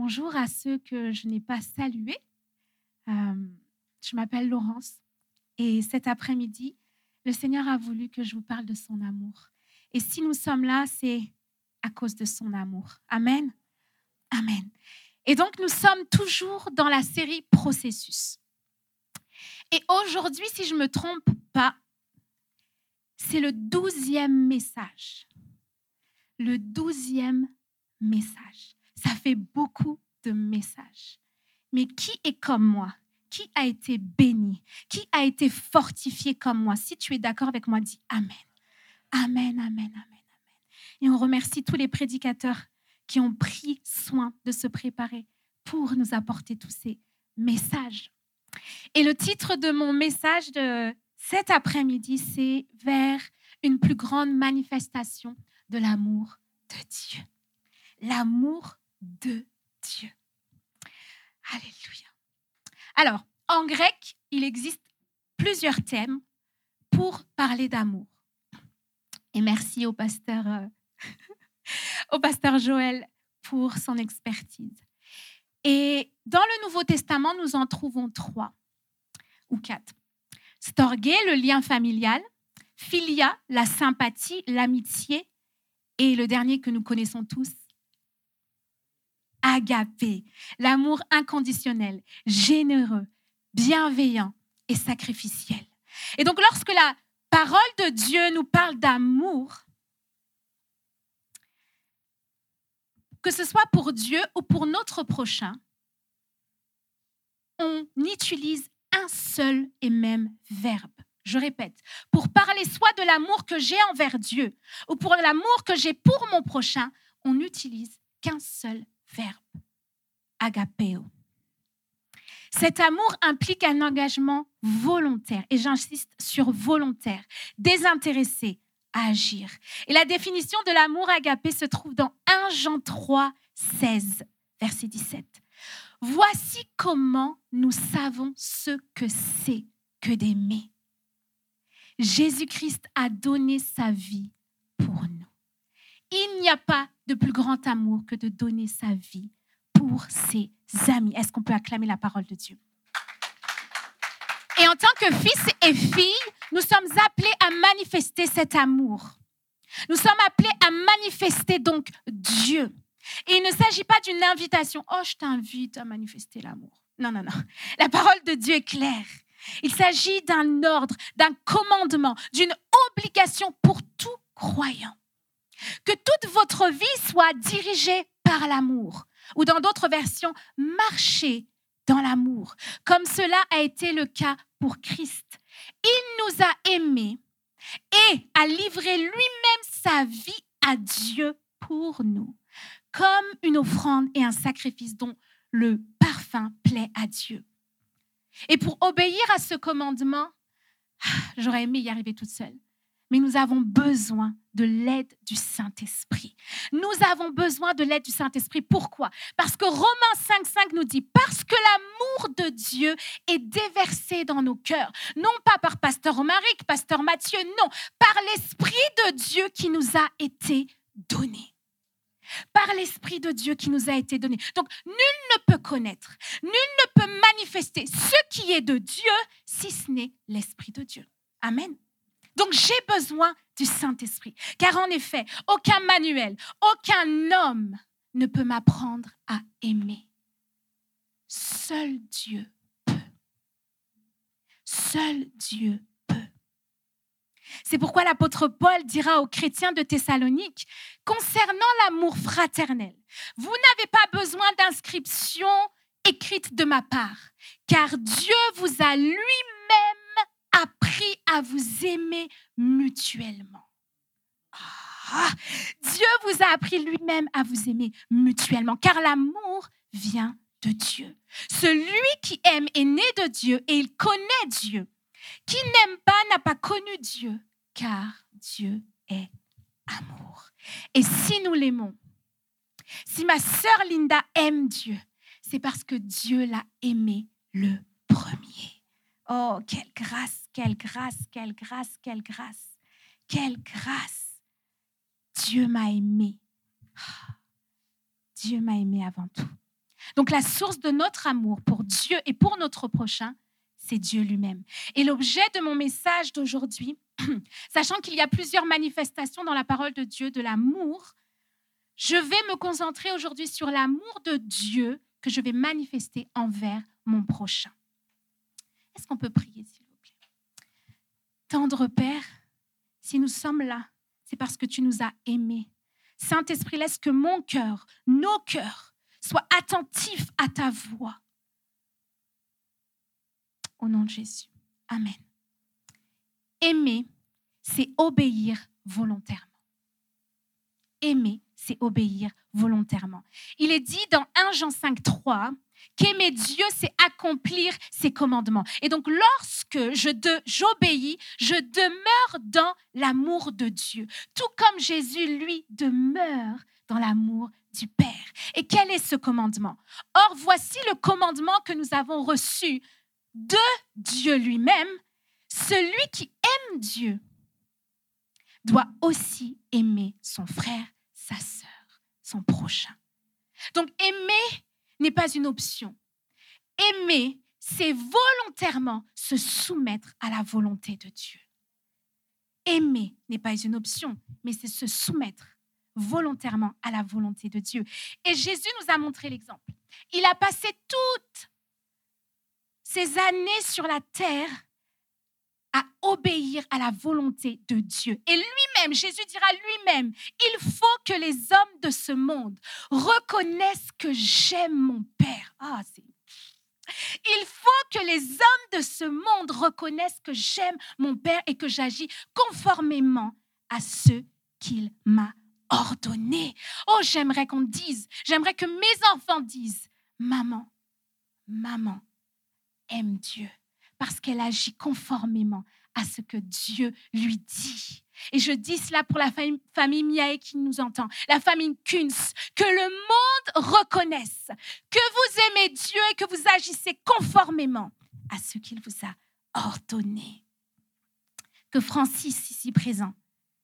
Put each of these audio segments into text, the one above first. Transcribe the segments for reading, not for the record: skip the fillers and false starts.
Bonjour à ceux que je n'ai pas salués. Je m'appelle Laurence et cet après-midi, le Seigneur a voulu que je vous parle de son amour. Et si nous sommes là, c'est à cause de son amour. Amen. Amen. Et donc, nous sommes toujours dans la série Processus. Et aujourd'hui, si je ne me trompe pas, c'est le 12e message. Le 12e message. Ça fait beaucoup de messages. Mais qui est comme moi? Qui a été béni? Qui a été fortifié comme moi? Si tu es d'accord avec moi, dis Amen. Amen, amen, amen, amen. Et on remercie tous les prédicateurs qui ont pris soin de se préparer pour nous apporter tous ces messages. Et le titre de mon message de cet après-midi, c'est « Vers une plus grande manifestation de l'amour de Dieu ». L'amour de Dieu. Alléluia. Alors, en grec, il existe plusieurs thèmes pour parler d'amour. Et merci au pasteur Joël pour son expertise. Et dans le Nouveau Testament, nous en trouvons 3 ou 4. Storgé, le lien familial. Philia, la sympathie, l'amitié. Et le dernier que nous connaissons tous, agapé, l'amour inconditionnel, généreux, bienveillant et sacrificiel. Et donc, lorsque la parole de Dieu nous parle d'amour, que ce soit pour Dieu ou pour notre prochain, on utilise un seul et même verbe. Je répète, pour parler soit de l'amour que j'ai envers Dieu ou pour l'amour que j'ai pour mon prochain, on n'utilise qu'un seul verbe, agapéo. Cet amour implique un engagement volontaire, et j'insiste sur volontaire, désintéressé à agir. Et la définition de l'amour agapé se trouve dans 1 Jean 3, 16, verset 17. Voici comment nous savons ce que c'est que d'aimer. Jésus-Christ a donné sa vie pour nous. Il n'y a pas de plus grand amour que de donner sa vie pour ses amis. Est-ce qu'on peut acclamer la parole de Dieu? Et en tant que fils et filles, nous sommes appelés à manifester cet amour. Nous sommes appelés à manifester donc Dieu. Et il ne s'agit pas d'une invitation. Oh, je t'invite à manifester l'amour. Non, non, non. La parole de Dieu est claire. Il s'agit d'un ordre, d'un commandement, d'une obligation pour tout croyant. Que toute votre vie soit dirigée par l'amour. Ou dans d'autres versions, marchez dans l'amour, comme cela a été le cas pour Christ. Il nous a aimés et a livré lui-même sa vie à Dieu pour nous, comme une offrande et un sacrifice dont le parfum plaît à Dieu. Et pour obéir à ce commandement, j'aurais aimé y arriver toute seule. Mais nous avons besoin de l'aide du Saint-Esprit. Nous avons besoin de l'aide du Saint-Esprit. Pourquoi? Parce que Romains 5,5 nous dit « Parce que l'amour de Dieu est déversé dans nos cœurs. » Non pas par pasteur Romaric, pasteur Mathieu, non. Par l'Esprit de Dieu qui nous a été donné. Par l'Esprit de Dieu qui nous a été donné. Donc, nul ne peut connaître, nul ne peut manifester ce qui est de Dieu si ce n'est l'Esprit de Dieu. Amen. Donc, j'ai besoin du Saint-Esprit. Car en effet, aucun manuel, aucun homme ne peut m'apprendre à aimer. Seul Dieu peut. Seul Dieu peut. C'est pourquoi l'apôtre Paul dira aux chrétiens de Thessalonique, concernant l'amour fraternel, vous n'avez pas besoin d'inscription écrite de ma part, car Dieu vous a lui-même appris à vous aimer mutuellement. Dieu vous a appris lui-même à vous aimer mutuellement, car l'amour vient de Dieu. Celui qui aime est né de Dieu et il connaît Dieu. Qui n'aime pas n'a pas connu Dieu, car Dieu est amour. Et si nous l'aimons, si ma sœur Linda aime Dieu, c'est parce que Dieu l'a aimé le premier. Oh, quelle grâce, quelle grâce, quelle grâce, quelle grâce, quelle grâce. Dieu m'a aimé. Dieu m'a aimé avant tout. Donc la source de notre amour pour Dieu et pour notre prochain, c'est Dieu lui-même. Et l'objet de mon message d'aujourd'hui, sachant qu'il y a plusieurs manifestations dans la parole de Dieu de l'amour, je vais me concentrer aujourd'hui sur l'amour de Dieu que je vais manifester envers mon prochain. Est-ce qu'on peut prier, s'il vous plaît? Tendre Père, si nous sommes là, c'est parce que tu nous as aimés. Saint-Esprit, laisse que mon cœur, nos cœurs, soient attentifs à ta voix. Au nom de Jésus. Amen. Aimer, c'est obéir volontairement. Aimer, c'est obéir volontairement. Il est dit dans 1 Jean 5,3 qu'aimer Dieu, c'est accomplir ses commandements. Et donc, lorsque j'obéis, je demeure dans l'amour de Dieu. Tout comme Jésus, lui, demeure dans l'amour du Père. Et quel est ce commandement? Or, voici le commandement que nous avons reçu de Dieu lui-même. Celui qui aime Dieu doit aussi aimer son frère, sa sœur, son prochain. Donc, aimer n'est pas une option. Aimer, c'est volontairement se soumettre à la volonté de Dieu. Aimer n'est pas une option, mais c'est se soumettre volontairement à la volonté de Dieu. Et Jésus nous a montré l'exemple. Il a passé toutes ces années sur la terre à obéir à la volonté de Dieu. Et lui-même, Jésus dira lui-même, il faut que les hommes de ce monde reconnaissent que j'aime mon Père. Il faut que les hommes de ce monde reconnaissent que j'aime mon Père et que j'agis conformément à ce qu'il m'a ordonné. Oh, j'aimerais qu'on dise, j'aimerais que mes enfants disent, maman aime Dieu parce qu'elle agit conformément à ce que Dieu lui dit. Et je dis cela pour la famille Miaé qui nous entend, la famille Kunz, que le monde reconnaisse que vous aimez Dieu et que vous agissez conformément à ce qu'il vous a ordonné. Que Francis, ici présent,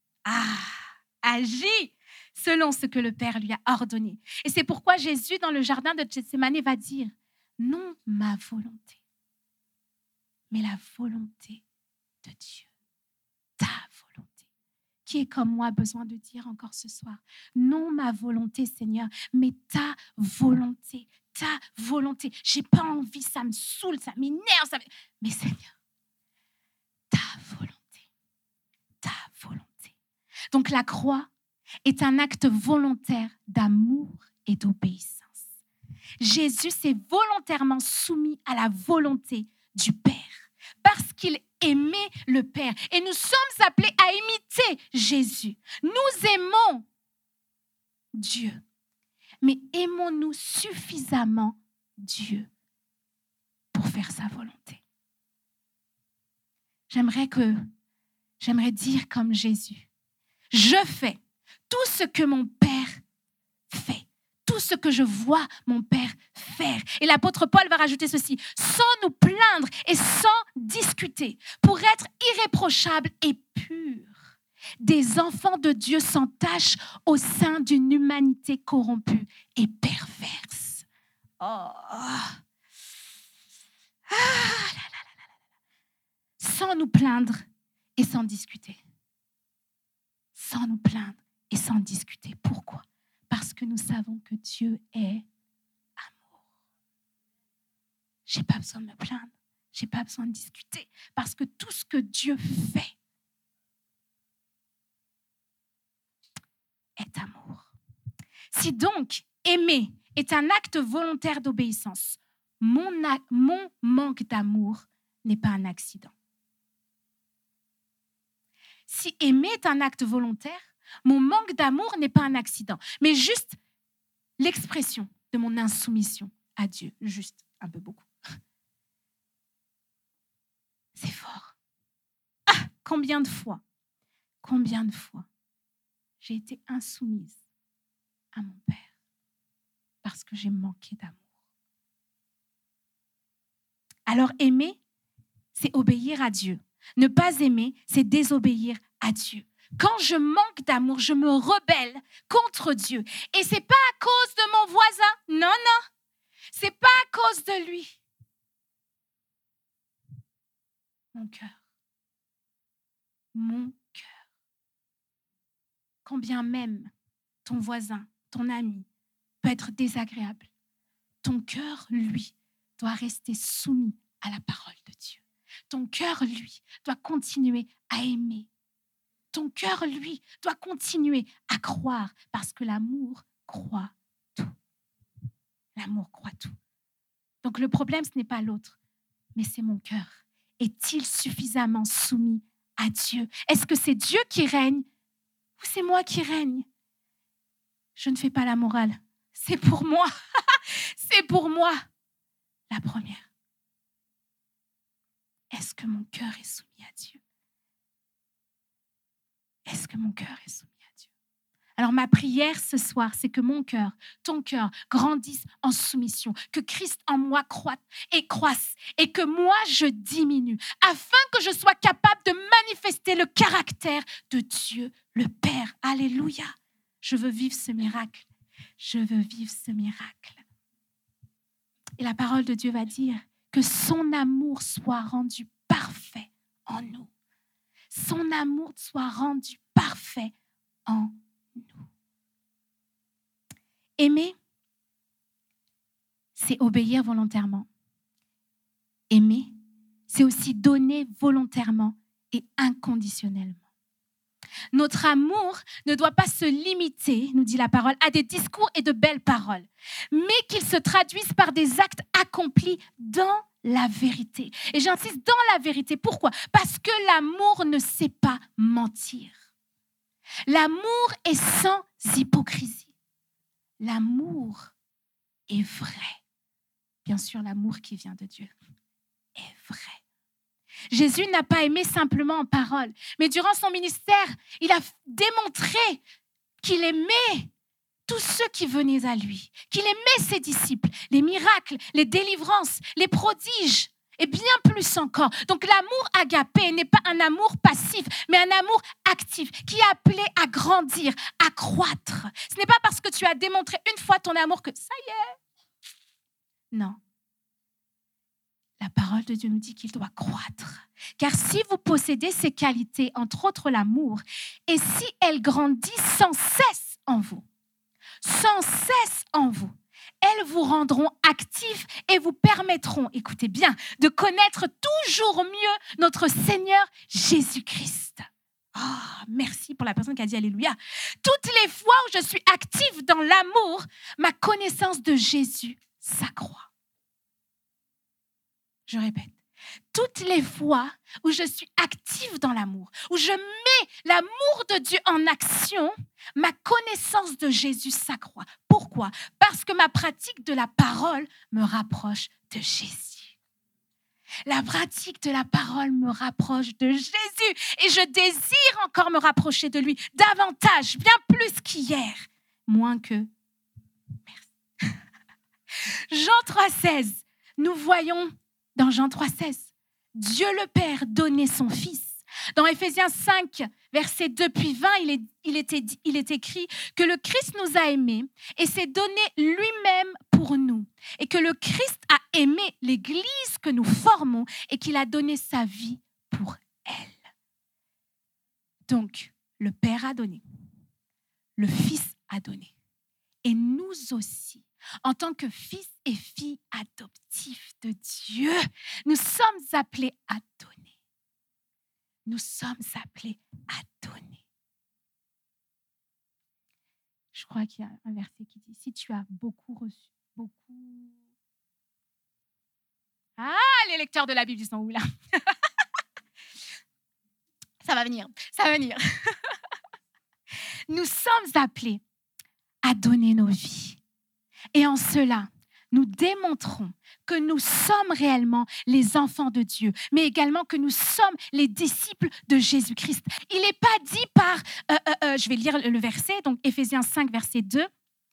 agit selon ce que le Père lui a ordonné. Et c'est pourquoi Jésus, dans le jardin de Gethsémani, va dire, non ma volonté, mais la volonté de Dieu, ta volonté. Qui est comme moi besoin de dire encore ce soir, non ma volonté Seigneur, mais ta volonté, ta volonté. J'ai pas envie, ça me saoule, ça m'énerve, mais Seigneur, ta volonté, ta volonté. Donc la croix est un acte volontaire d'amour et d'obéissance. Jésus s'est volontairement soumis à la volonté du Père parce qu'il aimait le Père. Et nous sommes appelés à imiter Jésus. Nous aimons Dieu, mais aimons-nous suffisamment Dieu pour faire sa volonté? J'aimerais dire comme Jésus, je fais tout ce que mon Père fait. Tout ce que je vois mon Père faire. Et l'apôtre Paul va rajouter ceci, sans nous plaindre et sans discuter, pour être irréprochables et purs, des enfants de Dieu sans tache au sein d'une humanité corrompue et perverse. Sans nous plaindre et sans discuter. Sans nous plaindre et sans discuter. Pourquoi? Parce que nous savons que Dieu est amour. Je n'ai pas besoin de me plaindre. Je n'ai pas besoin de discuter. Parce que tout ce que Dieu fait est amour. Si donc aimer est un acte volontaire d'obéissance, mon manque d'amour n'est pas un accident. Si aimer est un acte volontaire, mon manque d'amour n'est pas un accident, mais juste l'expression de mon insoumission à Dieu. Juste un peu beaucoup. C'est fort. Combien de fois j'ai été insoumise à mon Père parce que j'ai manqué d'amour. Alors aimer, c'est obéir à Dieu. Ne pas aimer, c'est désobéir à Dieu. Quand je manque d'amour, je me rebelle contre Dieu. Et ce n'est pas à cause de mon voisin. Non. C'est pas à cause de lui. Mon cœur. Mon cœur. Combien même ton voisin, ton ami peut être désagréable, ton cœur, lui, doit rester soumis à la parole de Dieu. Ton cœur, lui, doit continuer à aimer. Ton cœur, lui, doit continuer à croire parce que l'amour croit tout. L'amour croit tout. Donc le problème, ce n'est pas l'autre, mais c'est mon cœur. Est-il suffisamment soumis à Dieu? Est-ce que c'est Dieu qui règne ou c'est moi qui règne? Je ne fais pas la morale. C'est pour moi. C'est pour moi. La première. Est-ce que mon cœur est soumis à Dieu? Est-ce que mon cœur est soumis à Dieu? Alors ma prière ce soir, c'est que mon cœur, ton cœur, grandisse en soumission, que Christ en moi croisse et que moi je diminue, afin que je sois capable de manifester le caractère de Dieu, le Père. Alléluia. Je veux vivre ce miracle. Je veux vivre ce miracle. Et la parole de Dieu va dire que son amour soit rendu parfait en nous. Son amour soit rendu parfait en nous. Aimer, c'est obéir volontairement. Aimer, c'est aussi donner volontairement et inconditionnellement. Notre amour ne doit pas se limiter, nous dit la parole, à des discours et de belles paroles, mais qu'il se traduise par des actes accomplis dans la vérité. Et j'insiste, dans la vérité. Pourquoi? Parce que l'amour ne sait pas mentir. L'amour est sans hypocrisie. L'amour est vrai. Bien sûr, l'amour qui vient de Dieu est vrai. Jésus n'a pas aimé simplement en parole, mais durant son ministère, il a démontré qu'il aimait tous ceux qui venaient à lui, qu'il aimait ses disciples, les miracles, les délivrances, les prodiges et bien plus encore. Donc l'amour agapé n'est pas un amour passif, mais un amour actif qui est appelé à grandir, à croître. Ce n'est pas parce que tu as démontré une fois ton amour que ça y est. Non. La parole de Dieu nous dit qu'il doit croître. Car si vous possédez ces qualités, entre autres l'amour, et si elles grandissent sans cesse en vous, elles vous rendront actifs et vous permettront, écoutez bien, de connaître toujours mieux notre Seigneur Jésus-Christ. Oh, merci pour la personne qui a dit Alléluia. Toutes les fois où je suis active dans l'amour, ma connaissance de Jésus s'accroît. Je répète, toutes les fois où je suis active dans l'amour, où je mets l'amour de Dieu en action, ma connaissance de Jésus s'accroît. Pourquoi? Parce que ma pratique de la parole me rapproche de Jésus. La pratique de la parole me rapproche de Jésus et je désire encore me rapprocher de lui davantage, bien plus qu'hier, moins que... Merci. Jean 3,16, nous voyons dans Jean 3,16, Dieu le Père donnait son Fils. Dans Éphésiens 5, versets 2 puis 20, il est écrit que le Christ nous a aimés et s'est donné lui-même pour nous. Et que le Christ a aimé l'Église que nous formons et qu'il a donné sa vie pour elle. Donc, le Père a donné, le Fils a donné. Et nous aussi, en tant que fils et filles adoptifs de Dieu, nous sommes appelés à donner. Nous sommes appelés à donner. Je crois qu'il y a un verset qui dit, si tu as beaucoup reçu, beaucoup... Ah, les lecteurs de la Bible, ils sont où là? Ça va venir. Nous sommes appelés à donner nos vies. Et en cela, nous démontrons que nous sommes réellement les enfants de Dieu, mais également que nous sommes les disciples de Jésus-Christ. Il n'est pas dit par, je vais lire le verset, donc Éphésiens 5, verset 2.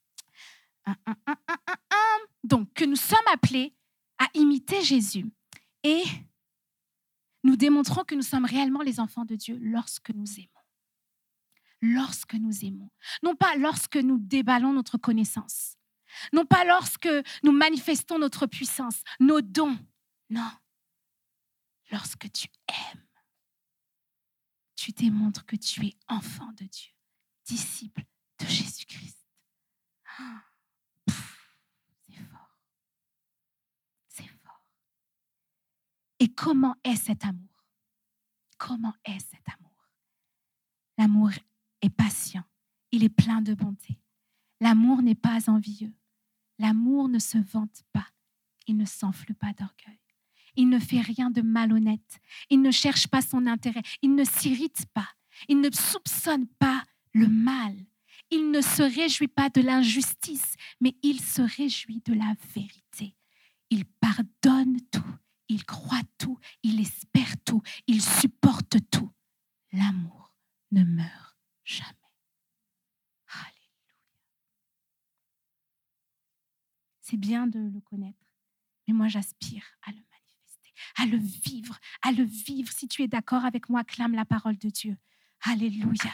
Donc, que nous sommes appelés à imiter Jésus. Et nous démontrons que nous sommes réellement les enfants de Dieu lorsque nous aimons. Lorsque nous aimons. Non pas lorsque nous déballons notre connaissance, Non pas lorsque nous manifestons notre puissance, nos dons. Non. Lorsque tu aimes, tu démontres que tu es enfant de Dieu, disciple de Jésus-Christ. Ah, c'est fort. C'est fort. Et comment est cet amour? Comment est cet amour? L'amour est patient. Il est plein de bonté. L'amour n'est pas envieux. L'amour ne se vante pas. Il ne s'enfle pas d'orgueil. Il ne fait rien de malhonnête. Il ne cherche pas son intérêt. Il ne s'irrite pas. Il ne soupçonne pas le mal. Il ne se réjouit pas de l'injustice, mais il se réjouit de la vérité. Il pardonne tout. Il croit tout. Il espère tout. Il supporte tout. L'amour ne meurt jamais. Alléluia. C'est bien de le connaître, mais moi j'aspire à le manifester, à le vivre, à le vivre. Si tu es d'accord avec moi, clame la parole de Dieu. Alléluia.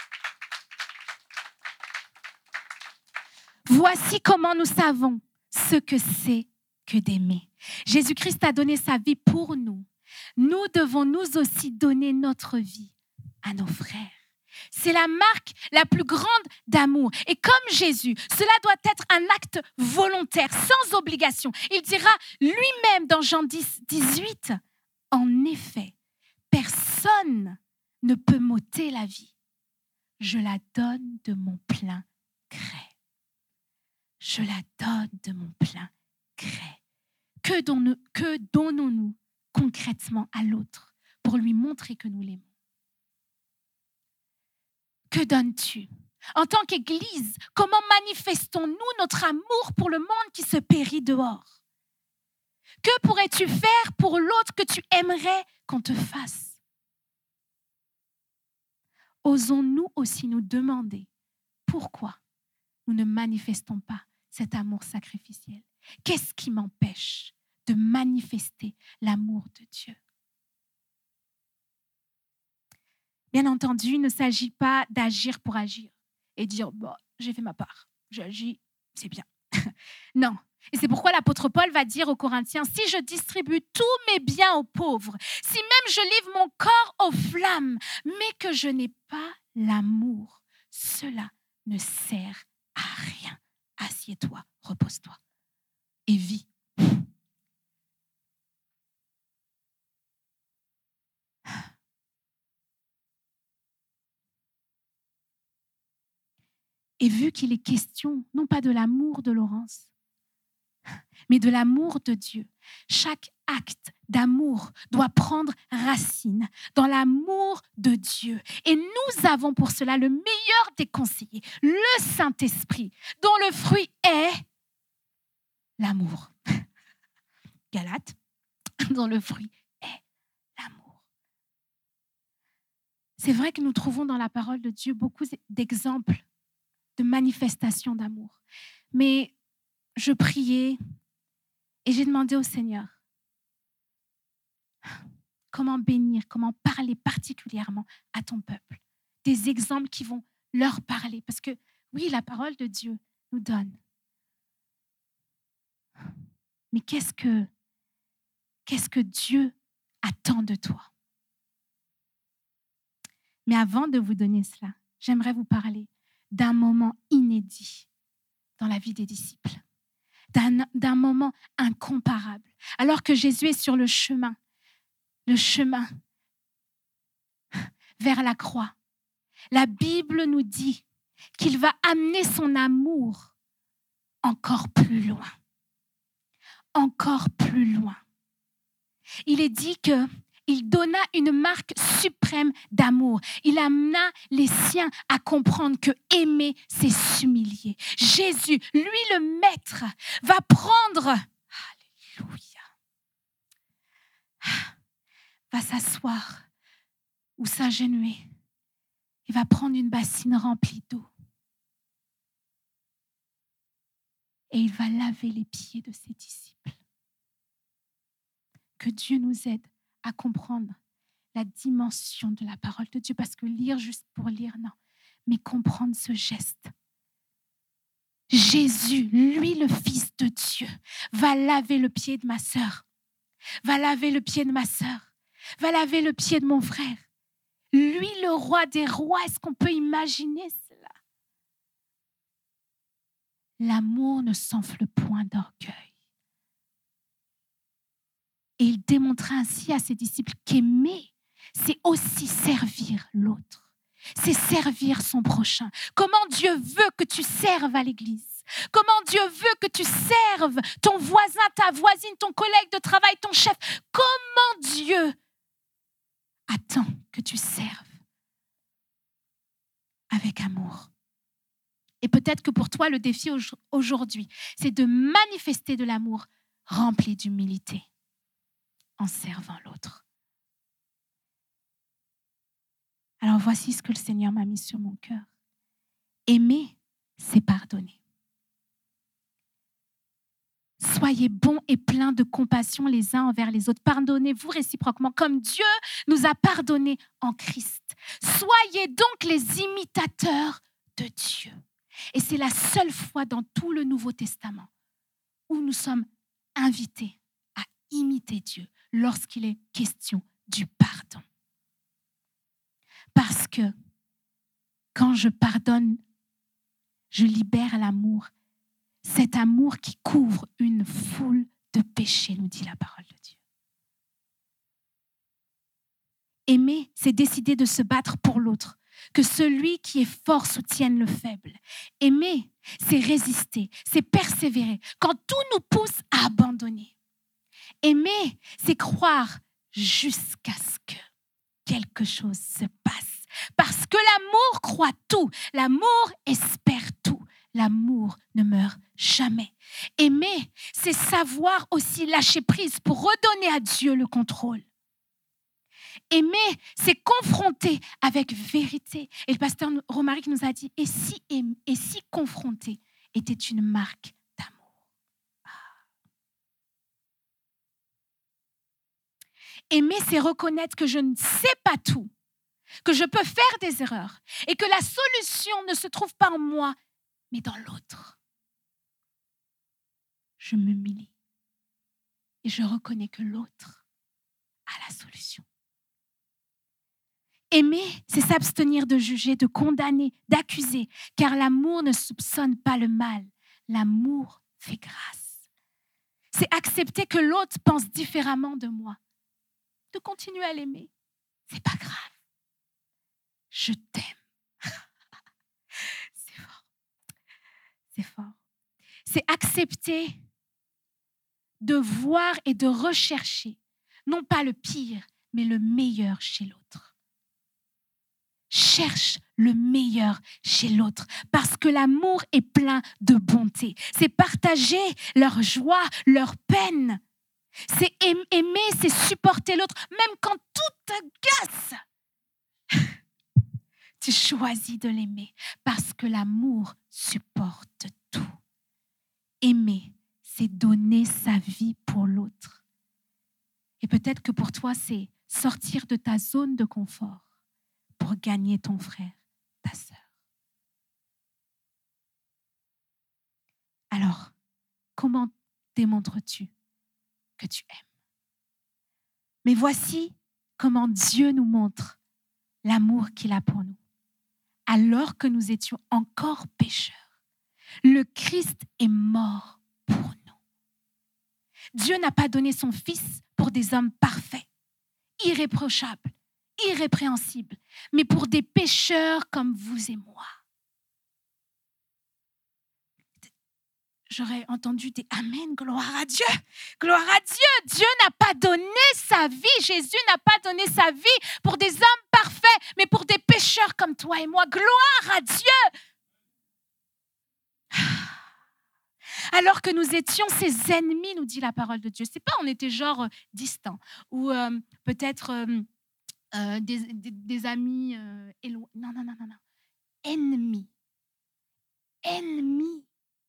Voici comment nous savons ce que c'est que d'aimer. Jésus-Christ a donné sa vie pour nous. Nous devons nous aussi donner notre vie à nos frères. C'est la marque la plus grande d'amour. Et comme Jésus, cela doit être un acte volontaire, sans obligation. Il dira lui-même dans Jean 10, 18, « En effet, personne ne peut m'ôter la vie. Je la donne de mon plein gré. » Je la donne de mon plein gré. Que donnons-nous concrètement à l'autre pour lui montrer que nous l'aimons? Que donnes-tu? En tant qu'Église, comment manifestons-nous notre amour pour le monde qui se périt dehors? Que pourrais-tu faire pour l'autre que tu aimerais qu'on te fasse? Osons-nous aussi nous demander pourquoi nous ne manifestons pas cet amour sacrificiel? Qu'est-ce qui m'empêche de manifester l'amour de Dieu? Bien entendu, il ne s'agit pas d'agir pour agir et dire bon, j'ai fait ma part, j'agis, c'est bien. Non. Et c'est pourquoi l'apôtre Paul va dire aux Corinthiens, si je distribue tous mes biens aux pauvres, si même je livre mon corps aux flammes, mais que je n'ai pas l'amour, cela ne sert à rien. Assieds-toi, repose-toi et vis. Et vu qu'il est question, non pas de l'amour de Laurence, mais de l'amour de Dieu, chaque acte d'amour doit prendre racine dans l'amour de Dieu. Et nous avons pour cela le meilleur des conseillers, le Saint-Esprit, dont le fruit est l'amour. Galates, dont le fruit est l'amour. C'est vrai que nous trouvons dans la parole de Dieu beaucoup d'exemples de manifestations d'amour. Mais je priais et j'ai demandé au Seigneur comment bénir, comment parler particulièrement à ton peuple. Des exemples qui vont leur parler. Parce que oui, la parole de Dieu nous donne. Mais qu'est-ce que Dieu attend de toi? Mais avant de vous donner cela, j'aimerais vous parler d'un moment inédit dans la vie des disciples, d'un moment incomparable. Alors que Jésus est sur le chemin vers la croix, la Bible nous dit qu'il va amener son amour encore plus loin. Encore plus loin. Il est dit qu'il donna une marque suprême d'amour. Il amena les siens à comprendre que aimer, c'est s'humilier. Jésus, lui le Maître, va prendre, alléluia, va s'asseoir ou s'agenouiller. Il va prendre une bassine remplie d'eau. Et il va laver les pieds de ses disciples. Que Dieu nous aide à comprendre la dimension de la parole de Dieu, parce que lire juste pour lire, non, mais comprendre ce geste. Jésus, lui le Fils de Dieu, va laver le pied de ma sœur, va laver le pied de ma sœur, va laver le pied de mon frère. Lui, le roi des rois, est-ce qu'on peut imaginer cela? L'amour ne s'enfle point d'orgueil. Et il démontra ainsi à ses disciples qu'aimer, c'est aussi servir l'autre. C'est servir son prochain. Comment Dieu veut que tu serves à l'église? Comment Dieu veut que tu serves ton voisin, ta voisine, ton collègue de travail, ton chef? Comment Dieu attend que tu serves avec amour? Et peut-être que pour toi, le défi aujourd'hui, c'est de manifester de l'amour rempli d'humilité en servant l'autre. Alors voici ce que le Seigneur m'a mis sur mon cœur. Aimer, c'est pardonner. Soyez bons et pleins de compassion les uns envers les autres. Pardonnez-vous réciproquement comme Dieu nous a pardonnés en Christ. Soyez donc les imitateurs de Dieu. Et c'est la seule fois dans tout le Nouveau Testament où nous sommes invités à imiter Dieu lorsqu'il est question du pardon. Parce que quand je pardonne, je libère l'amour. Cet amour qui couvre une foule de péchés, nous dit la parole de Dieu. Aimer, c'est décider de se battre pour l'autre, que celui qui est fort soutienne le faible. Aimer, c'est résister, c'est persévérer quand tout nous pousse à abandonner. Aimer, c'est croire jusqu'à ce que quelque chose se passe. Parce que l'amour croit tout, l'amour espère tout, l'amour ne meurt jamais. Aimer, c'est savoir aussi lâcher prise pour redonner à Dieu le contrôle. Aimer, c'est confronter avec vérité. Et le pasteur Romaric nous a dit, et si confronter était une marque d'amour. Aimer, c'est reconnaître que je ne sais pas tout, que je peux faire des erreurs et que la solution ne se trouve pas en moi, mais dans l'autre. Je m'humilie et je reconnais que l'autre a la solution. Aimer, c'est s'abstenir de juger, de condamner, d'accuser, car l'amour ne soupçonne pas le mal. L'amour fait grâce. C'est accepter que l'autre pense différemment de moi, de continuer à l'aimer. C'est pas grave. Je t'aime. C'est fort. C'est fort. C'est accepter de voir et de rechercher, non pas le pire, mais le meilleur chez l'autre. Cherche le meilleur chez l'autre parce que l'amour est plein de bonté. C'est partager leur joie, leur peine. C'est aimer, c'est supporter l'autre, même quand tout t'agace. Tu choisis de l'aimer parce que l'amour supporte tout. Aimer, c'est donner sa vie pour l'autre. Et peut-être que pour toi, c'est sortir de ta zone de confort pour gagner ton frère, ta sœur. Alors, comment démontres-tu que tu aimes? Mais voici comment Dieu nous montre l'amour qu'il a pour nous. Alors que nous étions encore pécheurs, le Christ est mort pour nous. Dieu n'a pas donné son Fils pour des hommes parfaits, irréprochables, irrépréhensibles, mais pour des pécheurs comme vous et moi. J'aurais entendu des amen, gloire à Dieu, gloire à Dieu. Dieu n'a pas donné sa vie, Jésus n'a pas donné sa vie pour des hommes parfaits, mais pour des pécheurs comme toi et moi. Gloire à Dieu. Alors que nous étions ses ennemis, nous dit la parole de Dieu. C'est pas on était genre distants ou peut-être des amis éloignés. Non. Ennemis. Ennemis.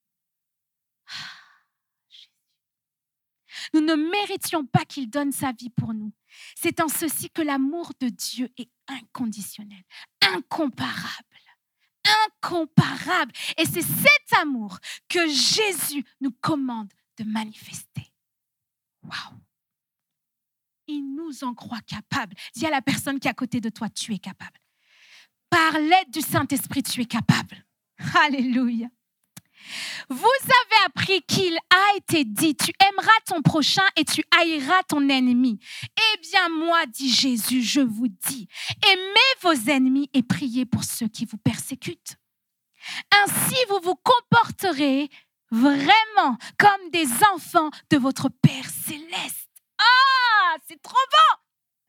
Nous ne méritions pas qu'il donne sa vie pour nous. C'est en ceci que l'amour de Dieu est inconditionnel, incomparable. incomparable. Et c'est cet amour que Jésus nous commande de manifester. Waouh! Il nous en croit capables. Dis à la personne qui est à côté de toi, tu es capable. Par l'aide du Saint-Esprit, tu es capable. Alléluia. Vous avez appris qu'il a été dit, tu aimeras ton prochain et tu haïras ton ennemi. Eh bien, moi, dit Jésus, je vous dis, aimez vos ennemis et priez pour ceux qui vous persécutent. Ainsi, vous vous comporterez vraiment comme des enfants de votre Père céleste. Ah, c'est trop bon!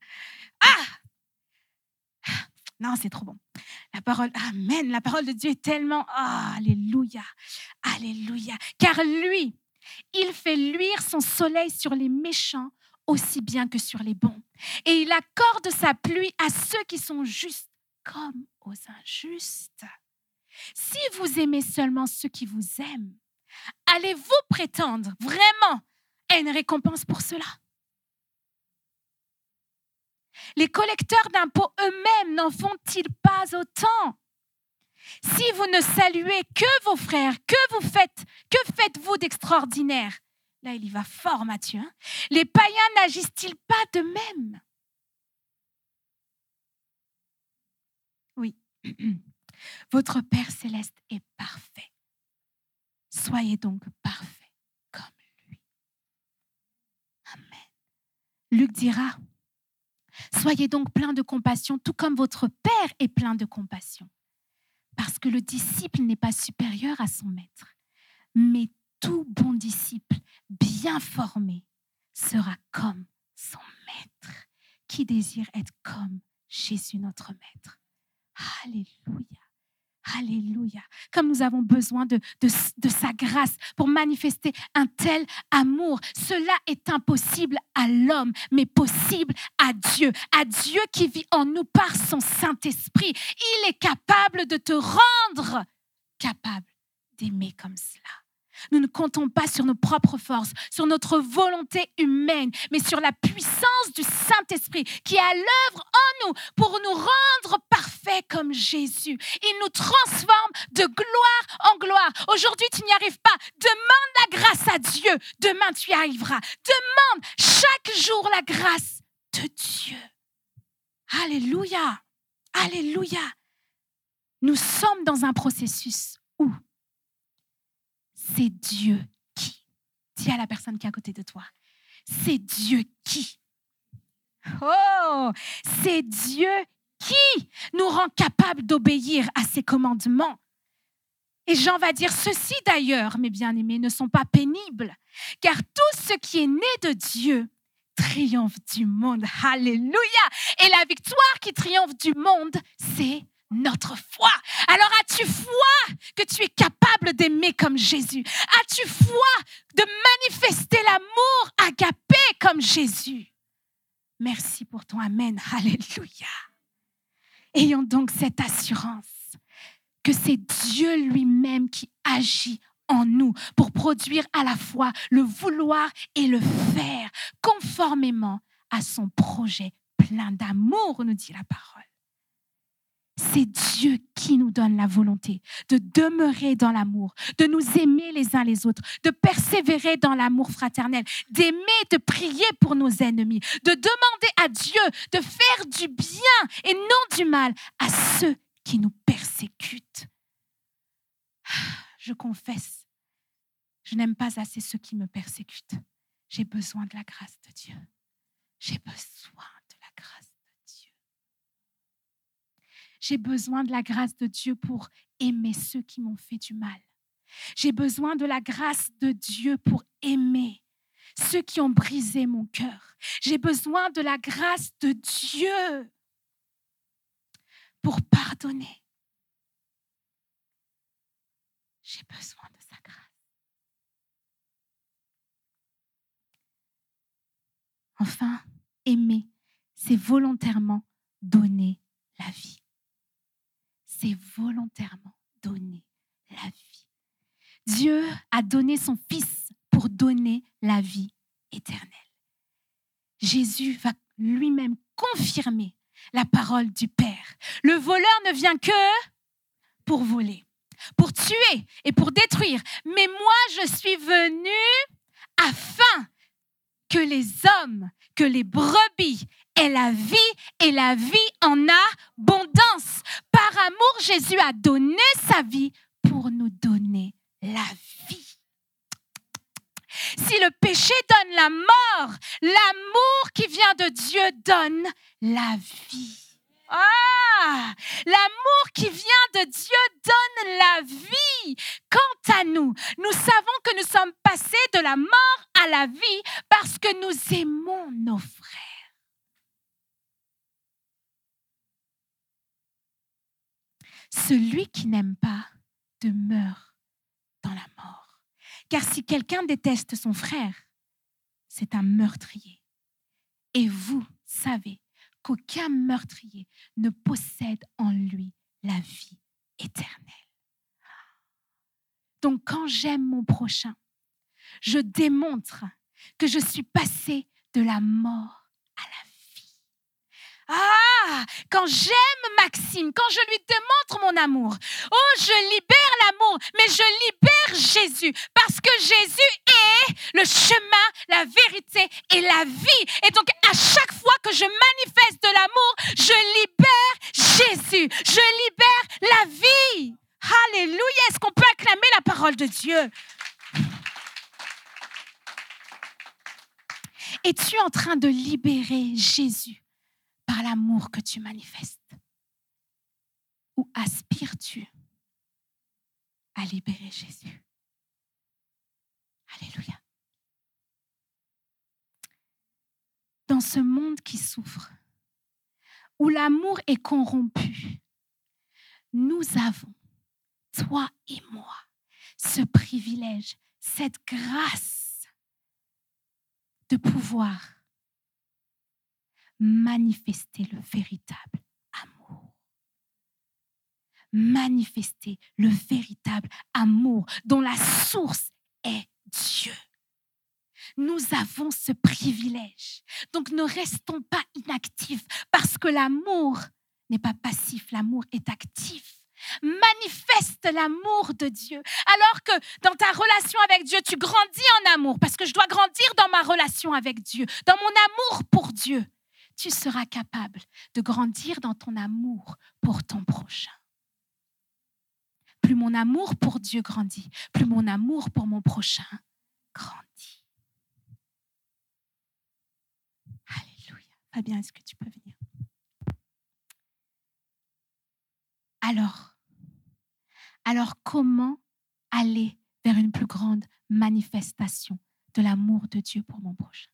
Ah! Non, c'est trop bon. La parole, amen, la parole de Dieu est tellement, alléluia, alléluia. Car lui, il fait luire son soleil sur les méchants aussi bien que sur les bons. Et il accorde sa pluie à ceux qui sont justes comme aux injustes. Si vous aimez seulement ceux qui vous aiment, allez-vous prétendre vraiment à une récompense pour cela? Les collecteurs d'impôts eux-mêmes n'en font-ils pas autant? Si vous ne saluez que vos frères, que faites-vous d'extraordinaire? Là, il y va fort, Matthieu. Les païens n'agissent-ils pas de même? Oui. Votre Père céleste est parfait. Soyez donc parfaits comme lui. Amen. Luc dira, soyez donc pleins de compassion, tout comme votre Père est plein de compassion. Parce que le disciple n'est pas supérieur à son maître, mais tout bon disciple bien formé sera comme son maître, qui désire être comme Jésus notre maître. Alléluia. Alléluia. Comme nous avons besoin de sa grâce pour manifester un tel amour, cela est impossible à l'homme, mais possible à Dieu qui vit en nous par son Saint-Esprit. Il est capable de te rendre capable d'aimer comme cela. Nous ne comptons pas sur nos propres forces, sur notre volonté humaine, mais sur la puissance du Saint-Esprit qui est à l'œuvre en nous pour nous rendre parfaits comme Jésus. Il nous transforme de gloire en gloire. Aujourd'hui, tu n'y arrives pas. Demande la grâce à Dieu. Demain, tu y arriveras. Demande chaque jour la grâce de Dieu. Alléluia. Alléluia. Nous sommes dans un processus où c'est Dieu qui, dis à la personne qui est à côté de toi, c'est Dieu qui, c'est Dieu qui nous rend capables d'obéir à ses commandements. Et Jean va dire, ceux-ci d'ailleurs, mes bien-aimés, ne sont pas pénibles, car tout ce qui est né de Dieu triomphe du monde. Alléluia! Et la victoire qui triomphe du monde, c'est notre foi. Alors as-tu foi que tu es capable d'aimer comme Jésus? As-tu foi de manifester l'amour agapé comme Jésus? Merci pour ton amen. Alléluia. Ayons donc cette assurance que c'est Dieu lui-même qui agit en nous pour produire à la fois le vouloir et le faire conformément à son projet plein d'amour, nous dit la parole. C'est Dieu qui nous donne la volonté de demeurer dans l'amour, de nous aimer les uns les autres, de persévérer dans l'amour fraternel, d'aimer, de prier pour nos ennemis, de demander à Dieu de faire du bien et non du mal à ceux qui nous persécutent. Je confesse, je n'aime pas assez ceux qui me persécutent. J'ai besoin de la grâce de Dieu. J'ai besoin de la grâce de Dieu. J'ai besoin de la grâce de Dieu pour aimer ceux qui m'ont fait du mal. J'ai besoin de la grâce de Dieu pour aimer ceux qui ont brisé mon cœur. J'ai besoin de la grâce de Dieu pour pardonner. J'ai besoin de sa grâce. Enfin, aimer, c'est volontairement donner la vie. C'est volontairement donner la vie. Dieu a donné son Fils pour donner la vie éternelle. Jésus va lui-même confirmer la parole du Père. Le voleur ne vient que pour voler, pour tuer et pour détruire. Mais moi, je suis venu afin que les hommes, que les brebis aient la vie et la vie en abondance. Par amour, Jésus a donné sa vie pour nous donner la vie. Si le péché donne la mort, l'amour qui vient de Dieu donne la vie. Ah, l'amour qui vient de Dieu donne la vie. Quant à nous, nous savons que nous sommes passés de la mort à la vie parce que nous aimons nos frères. Celui qui n'aime pas demeure dans la mort. Car si quelqu'un déteste son frère, c'est un meurtrier. Et vous savez qu'aucun meurtrier ne possède en lui la vie éternelle. Donc quand j'aime mon prochain, je démontre que je suis passée de la mort à la vie. Ah, quand j'aime Maxime, quand je lui démontre mon amour, oh, je libère l'amour, mais je libère Jésus, parce que Jésus est le chemin, la vérité et la vie. Et donc, à chaque fois que je manifeste de l'amour, je libère Jésus, je libère la vie. Alléluia, est-ce qu'on peut acclamer la parole de Dieu? Es-tu en train de libérer Jésus par l'amour que tu manifestes? Ou aspires-tu à libérer Jésus? Alléluia. Dans ce monde qui souffre, où l'amour est corrompu, nous avons, toi et moi, ce privilège, cette grâce de pouvoir manifester le véritable amour. Manifester le véritable amour dont la source est Dieu. Nous avons ce privilège. Donc ne restons pas inactifs parce que l'amour n'est pas passif, l'amour est actif. Manifeste l'amour de Dieu. Alors que dans ta relation avec Dieu, tu grandis en amour parce que je dois grandir dans ma relation avec Dieu, dans mon amour pour Dieu. Tu seras capable de grandir dans ton amour pour ton prochain. Plus mon amour pour Dieu grandit, plus mon amour pour mon prochain grandit. Alléluia. Fabien, est-ce que tu peux venir? Alors comment aller vers une plus grande manifestation de l'amour de Dieu pour mon prochain?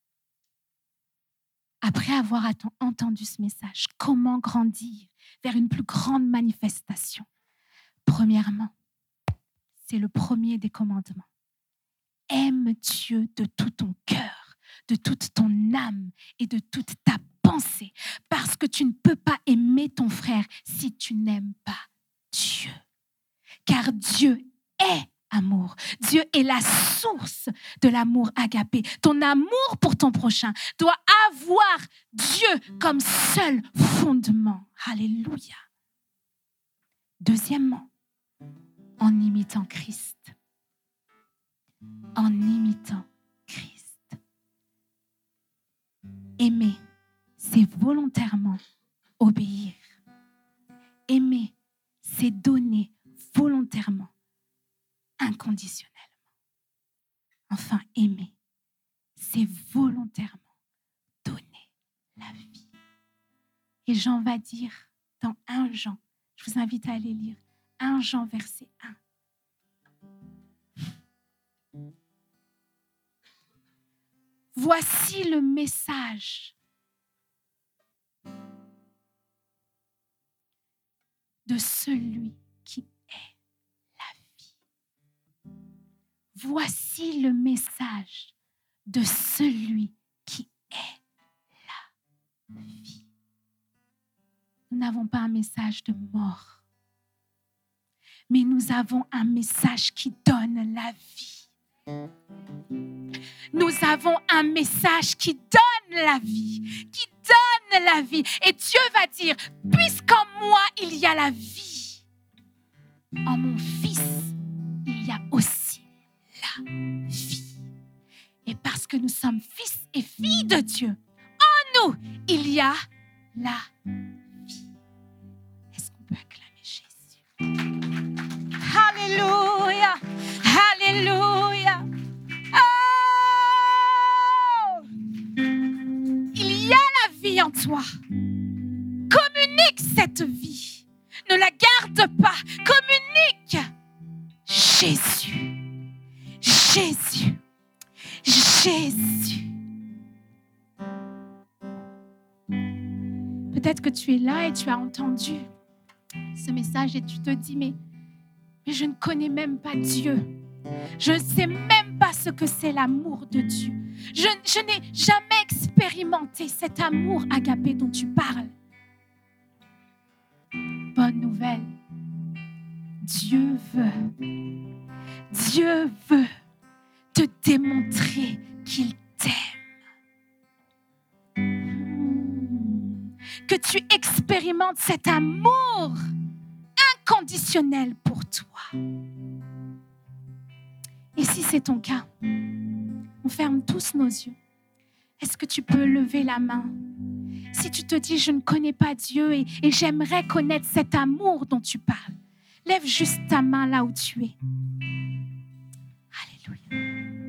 Après avoir entendu ce message, comment grandir vers une plus grande manifestation? Premièrement, c'est le premier des commandements. Aime Dieu de tout ton cœur, de toute ton âme et de toute ta pensée, parce que tu ne peux pas aimer ton frère si tu n'aimes pas Dieu. Car Dieu est amour. Dieu est la source de l'amour agapé. Ton amour pour ton prochain doit avoir Dieu comme seul fondement. Alléluia. Deuxièmement, en imitant Christ. En imitant Christ. Aimer, c'est volontairement obéir. Aimer, c'est donner volontairement, inconditionnellement. Enfin, aimer, c'est volontairement donner la vie. Et Jean va dire dans 1 Jean, je vous invite à aller lire 1 Jean verset 1. Voici le message de celui qui est la vie. Voici le message de celui qui est la vie. Nous n'avons pas un message de mort, mais nous avons un message qui donne la vie. Nous avons un message qui donne la vie, qui donne la vie. Et Dieu va dire, puisqu'en moi il y a la vie, en mon Fils, il y a aussi la vie. Et parce que nous sommes fils et filles de Dieu, en nous, il y a la vie. Est-ce qu'on peut acclamer Jésus? Alléluia! Alléluia! Oh! Il y a la vie en toi. Communique cette vie. Ne la garde pas. Communique. Jésus. Jésus. Jésus. Peut-être que tu es là et tu as entendu ce message et tu te dis, mais je ne connais même pas Dieu. Je ne sais même pas ce que c'est l'amour de Dieu. Je n'ai jamais expérimenté cet amour agapé dont tu parles. Bonne nouvelle. Dieu veut te démontrer qu'il t'aime. Que tu expérimentes cet amour inconditionnel pour toi. Et si c'est ton cas, on ferme tous nos yeux. Est-ce que tu peux lever la main? Si tu te dis, je ne connais pas Dieu et j'aimerais connaître cet amour dont tu parles, lève juste ta main là où tu es. Alléluia.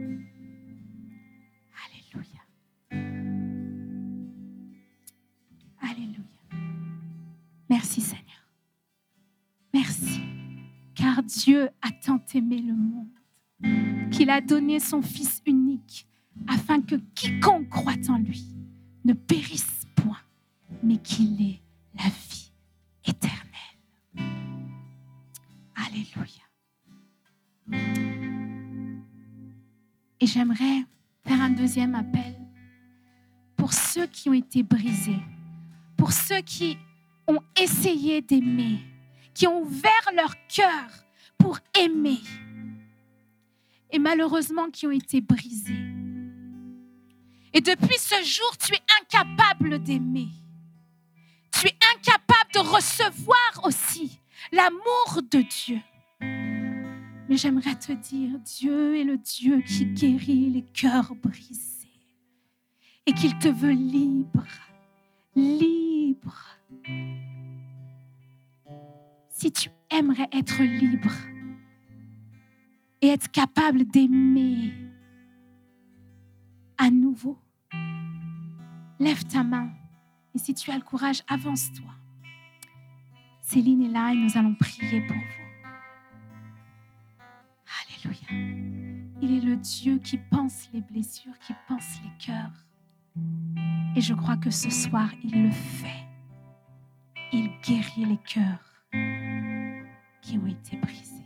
Alléluia. Alléluia. Merci Seigneur. Merci. Car Dieu a tant aimé le monde qu'il a donné son Fils unique afin que quiconque croit en lui ne périsse point, mais qu'il ait la vie éternelle. Alléluia. Et j'aimerais faire un deuxième appel pour ceux qui ont été brisés, pour ceux qui ont essayé d'aimer, qui ont ouvert leur cœur pour aimer et malheureusement qui ont été brisés. Et depuis ce jour, tu es incapable d'aimer. Tu es incapable de recevoir aussi l'amour de Dieu. Mais j'aimerais te dire, Dieu est le Dieu qui guérit les cœurs brisés et qu'il te veut libre, libre. Si tu aimerais être libre et être capable d'aimer à nouveau, lève ta main et si tu as le courage, avance-toi. Céline est là et nous allons prier pour vous. Alléluia. Il est le Dieu qui pense les blessures, qui pense les cœurs. Et je crois que ce soir, il le fait. Il guérit les cœurs qui ont été brisés.